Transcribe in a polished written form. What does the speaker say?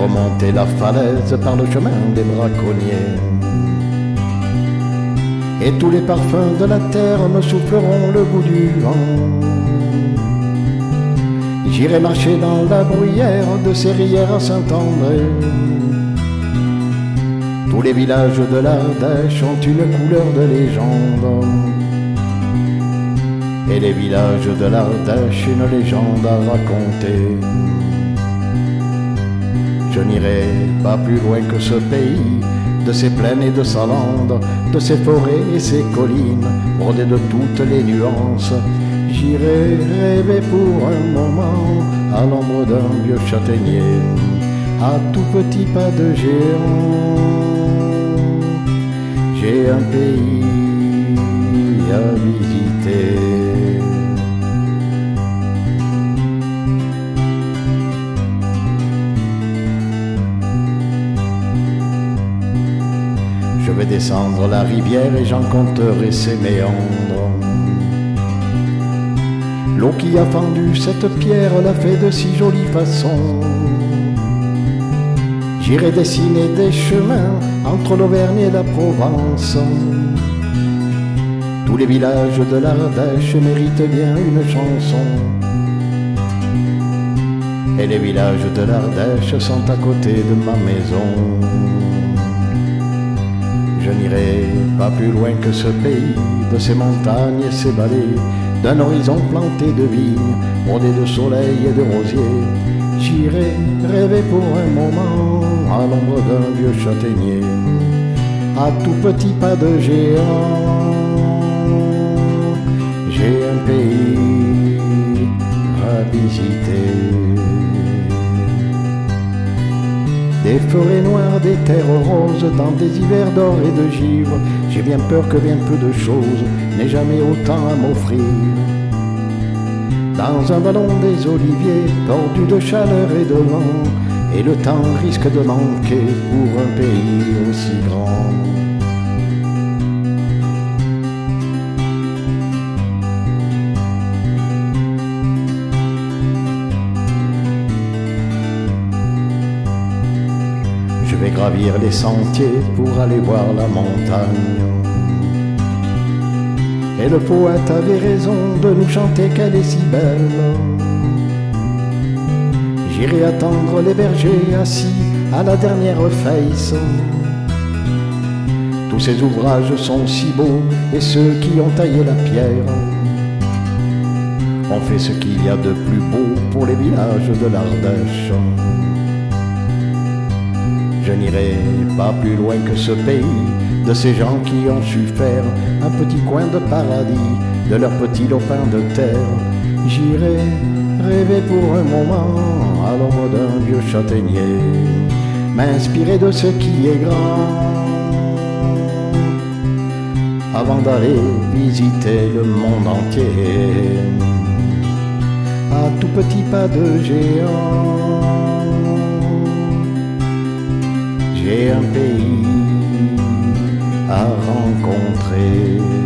remonter la falaise par le chemin des braconniers. Et tous les parfums de la terre me souffleront le goût du vent. J'irai marcher dans la bruyère de ces rivières à Saint-André. Tous les villages de l'Ardèche ont une couleur de légende. Et les villages de l'Ardèche une légende à raconter. Je n'irai pas plus loin que ce pays, de ses plaines et de sa lande, de ses forêts et ses collines, brodées de toutes les nuances. J'irai rêver pour un moment à l'ombre d'un vieux châtaignier, à tout petit pas de géant. J'ai un pays à visiter. Je vais descendre la rivière et j'en compterai ses méandres. L'eau qui a fendu cette pierre l'a fait de si jolie façon. J'irai dessiner des chemins entre l'Auvergne et la Provence. Tous les villages de l'Ardèche méritent bien une chanson. Et les villages de l'Ardèche sont à côté de ma maison. Je n'irai pas plus loin que ce pays, de ses montagnes et ses vallées, d'un horizon planté de vignes, bordé de soleil et de rosiers. J'irai rêver pour un moment à l'ombre d'un vieux châtaignier, à tout petit pas de géant. J'ai un pays à visiter. Des forêts noires, des terres roses, dans des hivers d'or et de givre. J'ai bien peur que bien peu de choses n'aient jamais autant à m'offrir. Dans un vallon des oliviers, tordu de chaleur et de vent, et le temps risque de manquer pour un pays aussi grand. Je vais gravir les sentiers pour aller voir la montagne. Et le poète avait raison de nous chanter qu'elle est si belle. J'irai attendre les bergers assis à la dernière face. Tous ces ouvrages sont si beaux, et ceux qui ont taillé la pierre ont fait ce qu'il y a de plus beau pour les villages de l'Ardèche. Je n'irai pas plus loin que ce pays, de ces gens qui ont su faire un petit coin de paradis, de leur petit lopin de terre. J'irai rêver pour un moment à l'ombre d'un vieux châtaignier, m'inspirer de ce qui est grand, avant d'aller visiter le monde entier, à tout petit pas de géant. J'ai un pays à rencontrer.